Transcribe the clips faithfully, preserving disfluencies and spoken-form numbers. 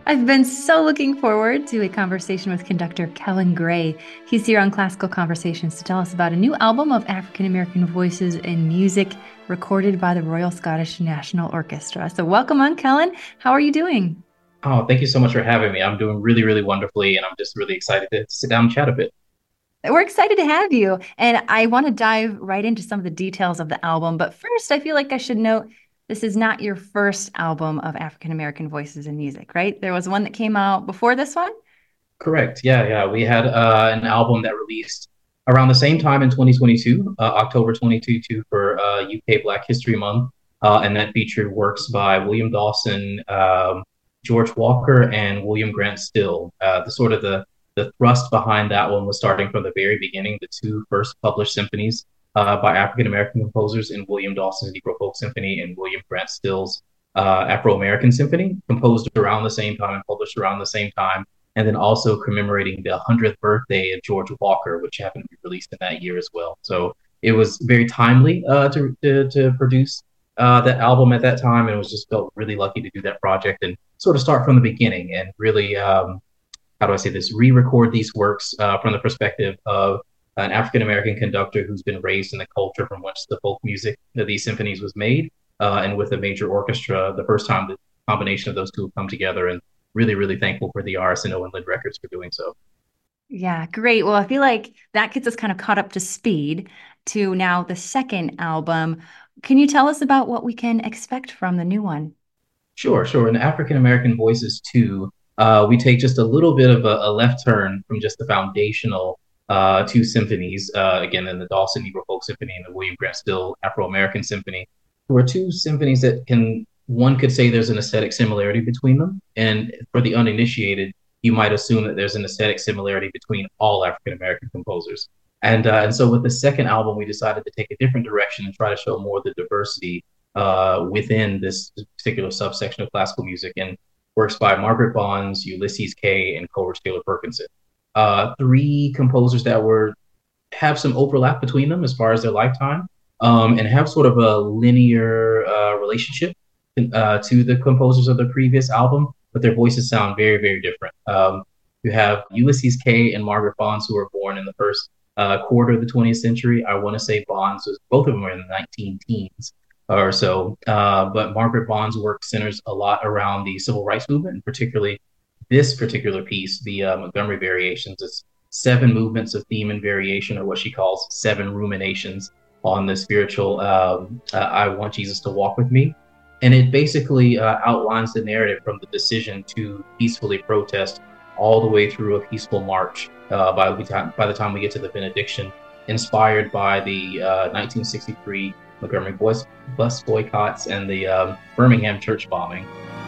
I've been so looking forward to a conversation with conductor Kellen Gray. He's here on Classical Conversations to tell us about a new album of African American voices and music recorded by the Royal Scottish National Orchestra. So, welcome on, Kellen. How are you doing? Oh, thank you so much for having me. I'm doing really, really wonderfully, and I'm just really excited to sit down and chat a bit. We're excited to have you. And I want to dive right into some of the details of the album. But first, I feel like I should note this is not your first album of African American voices and music, right? There was one that came out before this one. Correct. Yeah, yeah. We had uh, an album that released around the same time in twenty twenty-two, uh, October twenty twenty-two for uh, U K Black History Month, uh, and that featured works by William Dawson, um, George Walker, and William Grant Still. Uh, the sort of the the thrust behind that one was starting from the very beginning. The two first published symphonies uh, by African American composers in William Dawson's Negro Folk Symphony and William Grant Still's uh, Afro American Symphony, composed around the same time and published around the same time, and then also commemorating the hundredth birthday of George Walker, which happened to be released in that year as well. So it was very timely uh, to, to, to produce uh, that album at that time, and it was just felt really lucky to do that project and sort of start from the beginning and really, um, how do I say this, re-record these works uh, from the perspective of an African American conductor who's been raised in the culture from which the folk music of these symphonies was made, uh, and with a major orchestra, the first time the combination of those two have come together, and really, really thankful for the R S N O and Lind Records for doing so. Yeah, great. Well, I feel like that gets us kind of caught up to speed to now the second album. Can you tell us about what we can expect from the new one? Sure, sure. In African American Voices too, uh, we take just a little bit of a, a left turn from just the foundational uh, two symphonies. Uh, again, in the Dawson Negro Folk Symphony and the William Grant Still Afro American Symphony, who are two symphonies that can, one could say there's an aesthetic similarity between them. And for the uninitiated, you might assume that there's an aesthetic similarity between all African American composers. And, uh, and so with the second album, we decided to take a different direction and try to show more of the diversity uh, within this particular subsection of classical music, and works by Margaret Bonds, Ulysses Kay, and Coleridge Taylor Perkinson. Uh, three composers that were have some overlap between them as far as their lifetime, um, and have sort of a linear uh, relationship uh, to the composers of the previous album, but their voices sound very, very different. Um, you have Ulysses Kay and Margaret Bonds, who were born in the first uh, quarter of the twentieth century. I want to say Bonds was, both of them were in the nineteen teens or so. Uh, but Margaret Bond's work centers a lot around the civil rights movement, and particularly this particular piece, the uh, Montgomery Variations. It's seven movements of theme and variation, or what she calls seven ruminations on the spiritual um, uh, I want Jesus to walk with me. And it basically uh, outlines the narrative from the decision to peacefully protest all the way through a peaceful march uh, by, the time, by the time we get to the benediction, inspired by the uh, nineteen sixty-three Montgomery bus, bus boycotts and the um, Birmingham church bombing.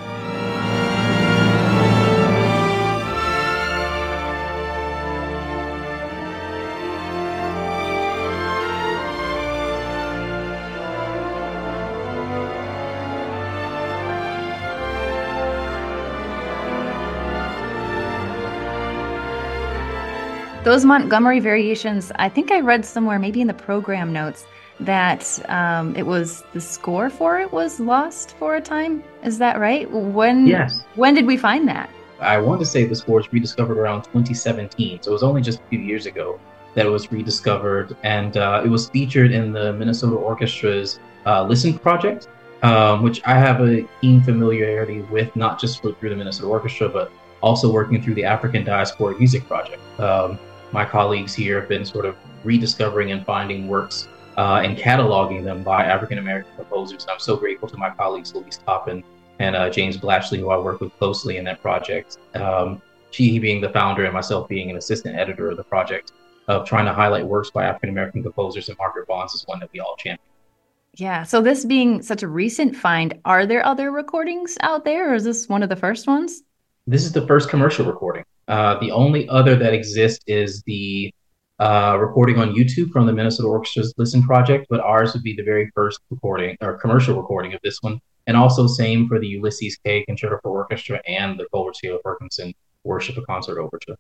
Those Montgomery variations, I think I read somewhere, maybe in the program notes, that um, it was the score for it was lost for a time. Is that right? When Yes. when did we find that? I want to say the score was rediscovered around twenty seventeen, so it was only just a few years ago that it was rediscovered, and uh, it was featured in the Minnesota Orchestra's uh, Listen project, um, which I have a keen familiarity with, not just for, through the Minnesota Orchestra, but also working through the African Diasporic Music Project. Um, my colleagues here have been sort of rediscovering and finding works uh, and cataloging them by African American composers. And I'm so grateful to my colleagues Louise Toppin and uh, James Blatchley, who I work with closely in that project. Um, she being the founder and myself being an assistant editor of the project, of trying to highlight works by African American composers, and Margaret Bonds is one that we all champion. Yeah. So this being such a recent find, are there other recordings out there, or is this one of the first ones? This is the first commercial recording. Uh, the only other that exists is the uh, recording on YouTube from the Minnesota Orchestra's Listen project, but ours would be the very first recording or commercial recording of this one. And also same for the Ulysses Kay Concerto for Orchestra and the Coleridge Taylor Perkinson Worship a Concert Overture.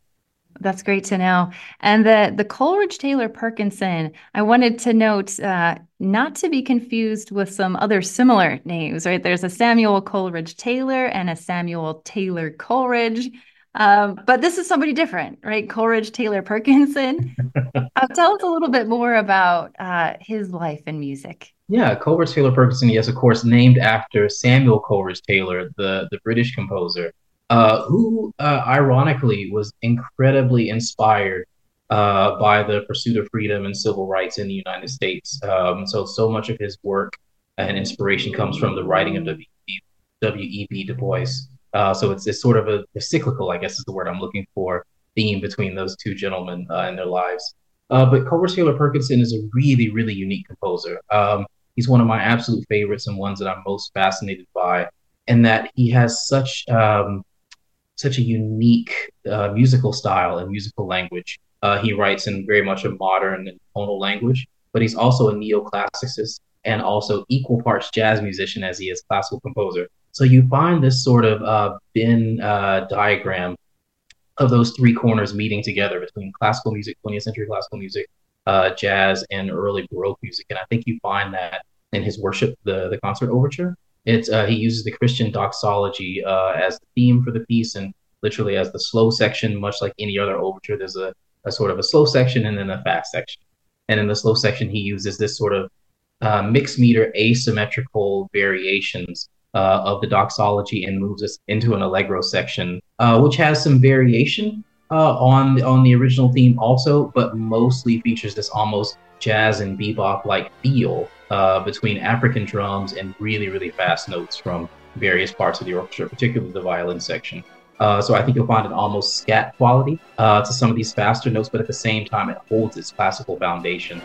That's great to know. And the the Coleridge Taylor Perkinson, I wanted to note uh, not to be confused with some other similar names, right? There's a Samuel Coleridge Taylor and a Samuel Taylor Coleridge. Um, but this is somebody different, right? Coleridge Taylor Perkinson. Uh, tell us a little bit more about uh, his life and music. Yeah, Coleridge Taylor Perkinson, yes, of course, named after Samuel Coleridge Taylor, the, the British composer, uh, who uh, ironically was incredibly inspired uh, by the pursuit of freedom and civil rights in the United States. Um, so, so much of his work and inspiration comes from the writing of W E B Du Bois. Uh, so it's, it's sort of a, a cyclical, I guess is the word I'm looking for, theme between those two gentlemen uh, in their lives. Uh, but Coleridge Taylor Perkinson is a really, really unique composer. Um, he's one of my absolute favorites and ones that I'm most fascinated by, and that he has such um, such a unique uh, musical style and musical language. Uh, he writes in very much a modern and tonal language, but he's also a neoclassicist and also equal parts jazz musician as he is classical composer. So you find this sort of uh, Venn uh, diagram of those three corners meeting together between classical music, twentieth century classical music, uh, jazz, and early Baroque music. And I think you find that in his worship, the, the concert overture. It's uh, he uses the Christian doxology uh, as the theme for the piece, and literally as the slow section, much like any other overture. There's a, a sort of a slow section and then a fast section. And in the slow section, he uses this sort of uh, mixed meter asymmetrical variations uh, of the doxology and moves us into an allegro section, uh, which has some variation uh, on on the original theme also, but mostly features this almost jazz and bebop like feel uh, between African drums and really really fast notes from various parts of the orchestra, particularly the violin section. Uh, so I think you'll find an almost scat quality uh, to some of these faster notes, but at the same time, it holds its classical foundation.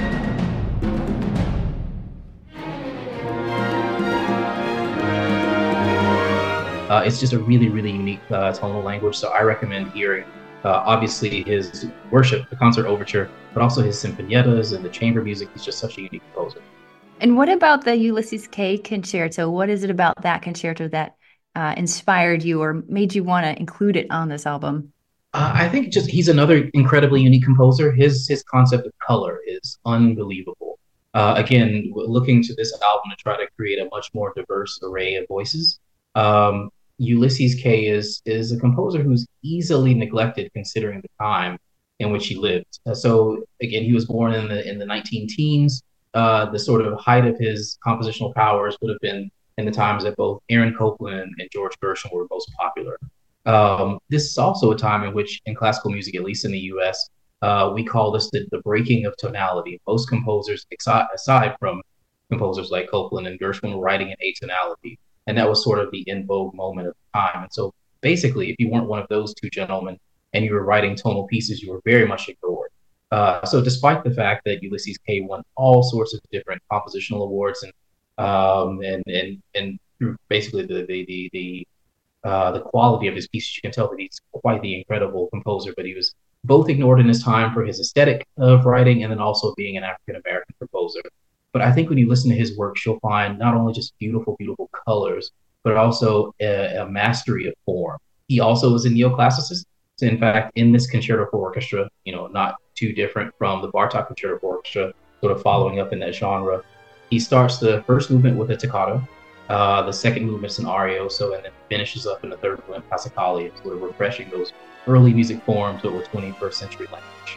Uh, it's just a really, really unique uh, tonal language. So I recommend hearing, uh, obviously, his worship, the concert overture, but also his sinfoniettas and the chamber music. He's just such a unique composer. And what about the Ulysses K concerto? What is it about that concerto that uh, inspired you or made you want to include it on this album? Uh, I think just he's another incredibly unique composer. His his concept of color is unbelievable. Uh, again, looking to this album to try to create a much more diverse array of voices. Um, Ulysses K is is a composer who's easily neglected considering the time in which he lived. Uh, so again, he was born in the in the nineteen teens. Uh, the sort of height of his compositional powers would have been in the times that both Aaron Copland and George Gershwin were most popular. Um, this is also a time in which, in classical music, at least in the U S, uh, we call this the, the breaking of tonality. Most composers, aside, aside from composers like Copland and Gershwin, were writing in atonality. And that was sort of the in vogue moment of the time. And so basically, if you weren't one of those two gentlemen and you were writing tonal pieces, you were very much ignored. Uh, so despite the fact that Ulysses K won all sorts of different compositional awards and um, and and and through basically the the the, the uh, the quality of his pieces, you can tell that he's quite the incredible composer, but he was both ignored in his time for his aesthetic of writing and then also being an African American composer. But I think when you listen to his work, you'll find not only just beautiful, beautiful colors, but also a, a mastery of form. He also was a neoclassicist. So in fact, in this concerto for orchestra, you know, not too different from the Bartok concerto for orchestra, sort of following up in that genre, he starts the first movement with a toccata. Uh, the second movement's an arioso, and then finishes up in the third movement, Passacaglia, sort of refreshing those early music forms that were twenty-first century language.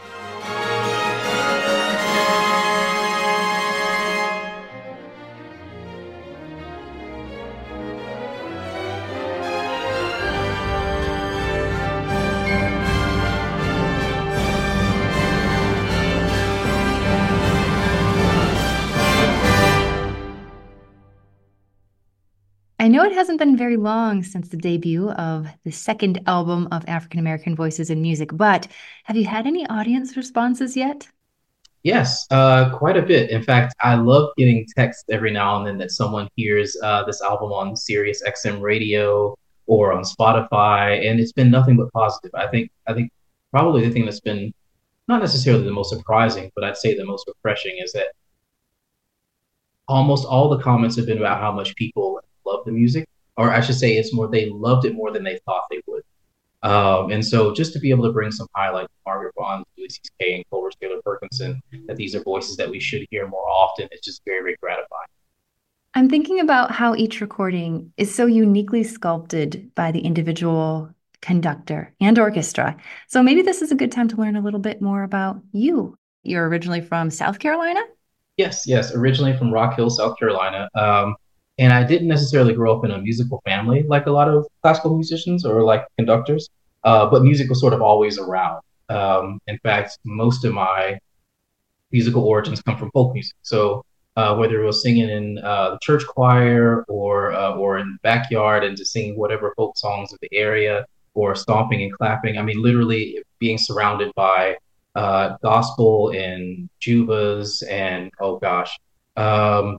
I know it hasn't been very long since the debut of the second album of African American Voices in Music, but have you had any audience responses yet? Yes, uh, quite a bit. In fact, I love getting texts every now and then that someone hears uh, this album on Sirius X M radio or on Spotify, and it's been nothing but positive. I think I think probably the thing that's been not necessarily the most surprising, but I'd say the most refreshing is that almost all the comments have been about how much people love the music, or I should say, it's more they loved it more than they thought they would. Um, and so just to be able to bring some highlight to Margaret Bonds, Ulysses Kay, and Clovis Taylor Perkinson, that these are voices that we should hear more often, it's just very, very gratifying. I'm thinking about how each recording is so uniquely sculpted by the individual conductor and orchestra. So maybe this is a good time to learn a little bit more about you. You're originally from South Carolina? Yes, yes, originally from Rock Hill, South Carolina. Um, and I didn't necessarily grow up in a musical family like a lot of classical musicians or like conductors, uh, but music was sort of always around. Um, in fact, most of my musical origins come from folk music. So uh, whether it was singing in uh, the church choir or uh, or in the backyard and just singing whatever folk songs of the area or stomping and clapping, I mean, literally being surrounded by uh, gospel and jubas and oh gosh, um,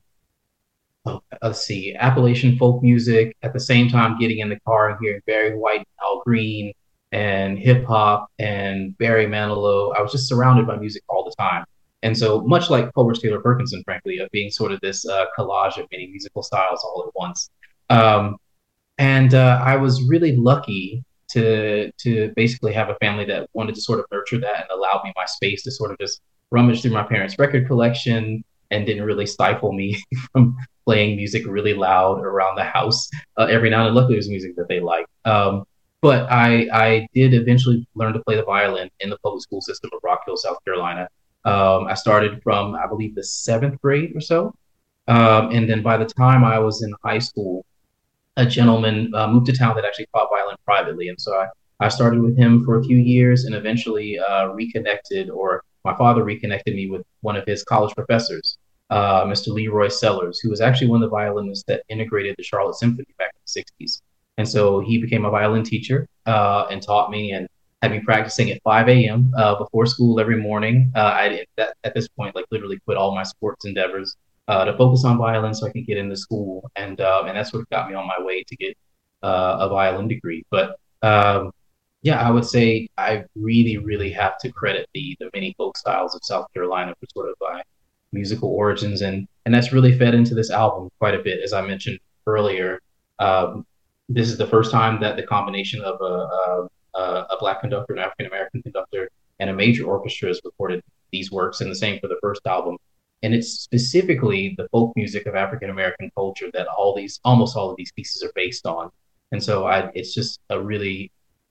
oh, let's see, Appalachian folk music. At the same time, getting in the car and hearing Barry White, and Al Green, and hip hop and Barry Manilow. I was just surrounded by music all the time. And so, much like Clovis Taylor Perkinson, frankly, of being sort of this uh, collage of many musical styles all at once. Um, and uh, I was really lucky to to basically have a family that wanted to sort of nurture that and allowed me my space to sort of just rummage through my parents' record collection and didn't really stifle me from playing music really loud around the house uh, every now and then. Luckily, it was music that they liked. Um, but I I did eventually learn to play the violin in the public school system of Rock Hill, South Carolina. Um, I started from I believe the seventh grade or so, um, and then by the time I was in high school, a gentleman uh, moved to town that actually taught violin privately. And so I, I started with him for a few years and eventually uh, reconnected, or my father reconnected me with one of his college professors, uh, Mister Leroy Sellers, who was actually one of the violinists that integrated the Charlotte Symphony back in the sixties. And so he became a violin teacher uh, and taught me and had me practicing at five a m. Uh, before school every morning. Uh, I that, at this point, like literally quit all my sports endeavors uh, to focus on violin so I could get into school, and uh, and that's what got me on my way to get uh, a violin degree. But um, yeah, I would say I really, really have to credit the the many folk styles of South Carolina for sort of my musical origins, and and that's really fed into this album quite a bit, as I mentioned earlier. Um, this is the first time that the combination of a, a, a black conductor, an African American conductor, and a major orchestra has recorded these works, and the same for the first album. And it's specifically the folk music of African American culture that all these, almost all of these pieces are based on. And so I, it's just a really,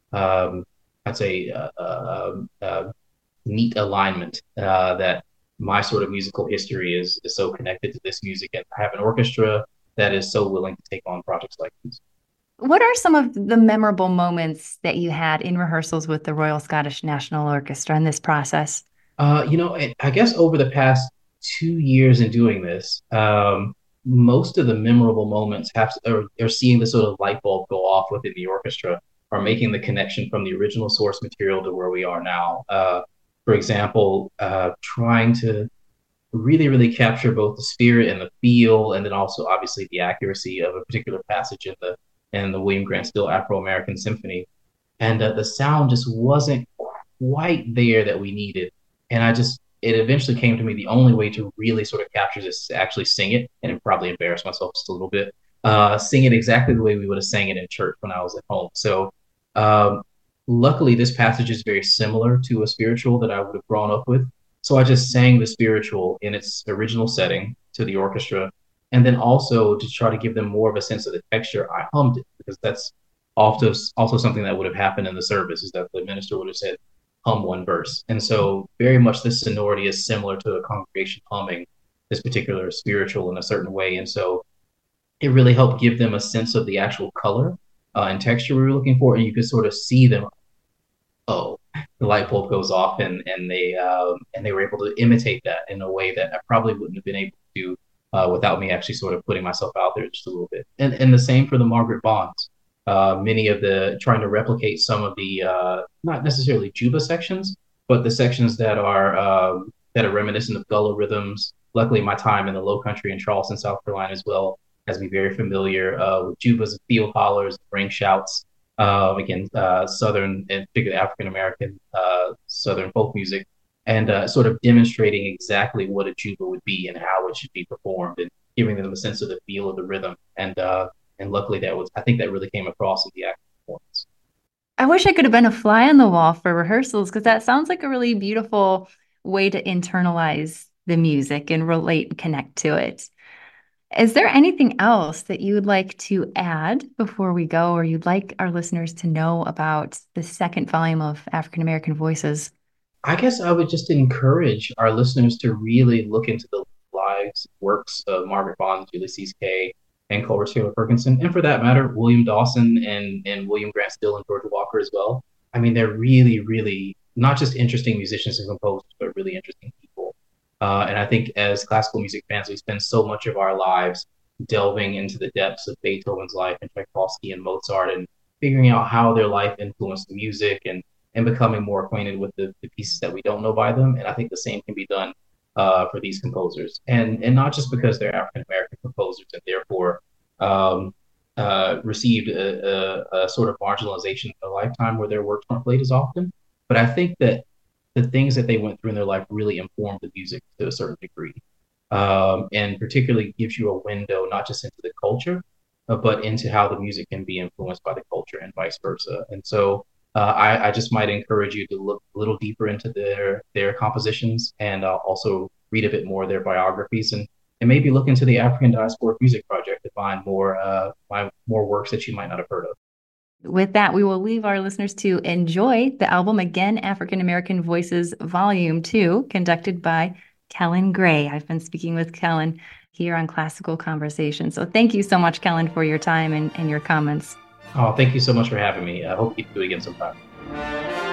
um, I'd say, uh, uh, uh, neat alignment uh, that my sort of musical history is, is so connected to this music. And I have an orchestra that is so willing to take on projects like these. What are some of the memorable moments that you had in rehearsals with the Royal Scottish National Orchestra in this process? Uh, you know, I guess over the past two years in doing this, um, most of the memorable moments have or, or seeing the sort of light bulb go off within the orchestra are making the connection from the original source material to where we are now. Uh, for example, uh, trying to really, really capture both the spirit and the feel, and then also obviously the accuracy of a particular passage in the in the William Grant Still Afro American Symphony, and uh, the sound just wasn't quite there that we needed. And I just, it eventually came to me the only way to really sort of capture this is to actually sing it, and probably embarrass myself just a little bit. Uh, sing it exactly the way we would have sang it in church when I was at home. So, um, luckily, this passage is very similar to a spiritual that I would have grown up with. So I just sang the spiritual in its original setting to the orchestra, and then also to try to give them more of a sense of the texture, I hummed it because that's often also something that would have happened in the service is that the minister would have said, hum one verse. And so very much this sonority is similar to a congregation humming this particular spiritual in a certain way. And so it really helped give them a sense of the actual color uh, and texture we were looking for. And you could sort of see them, oh, the light bulb goes off, and and they um, and they were able to imitate that in a way that I probably wouldn't have been able to uh, without me actually sort of putting myself out there just a little bit. And and the same for the Margaret Bonds. Uh, many of the trying to replicate some of the uh, not necessarily Juba sections, but the sections that are um, that are reminiscent of gullah rhythms. Luckily, my time in the Low Country in Charleston, South Carolina, as well has me very familiar uh, with Jubas and field hollers, ring shouts. Uh, again, uh, Southern and particularly African American uh, Southern folk music, and uh, sort of demonstrating exactly what a juba would be and how it should be performed, and giving them a sense of the feel of the rhythm. And uh, and luckily, that was I think that really came across in the actual performance. I wish I could have been a fly on the wall for rehearsals because that sounds like a really beautiful way to internalize the music and relate and connect to it. Is there anything else that you would like to add before we go, or you'd like our listeners to know about the second volume of African American Voices? I guess I would just encourage our listeners to really look into the lives, works of Margaret Bond, Ulysses Kay, and Culver Taylor Ferguson, and for that matter, William Dawson and, and William Grant Still and George Walker as well. I mean, they're really, really not just interesting musicians and composers, but really interesting people. Uh, and I think as classical music fans, we spend so much of our lives delving into the depths of Beethoven's life and Tchaikovsky and Mozart and figuring out how their life influenced the music and and becoming more acquainted with the, the pieces that we don't know by them. And I think the same can be done uh, for these composers, and and not just because they're African American composers and therefore um, uh, received a, a, a sort of marginalization in their lifetime where their works weren't played as often, but I think that the things that they went through in their life really informed the music to a certain degree, um, and particularly gives you a window not just into the culture, uh, but into how the music can be influenced by the culture and vice versa. And so uh, I, I just might encourage you to look a little deeper into their their compositions and uh, also read a bit more of their biographies and and maybe look into the African Diasporic Music Project to find more uh, find more works that you might not have heard of. With that, we will leave our listeners to enjoy the album again, African American Voices Volume two, conducted by Kellen Gray. I've been speaking with Kellen here on Classical Conversation. So thank you so much, Kellen, for your time and, and your comments. Oh, thank you so much for having me. I hope you do it again sometime.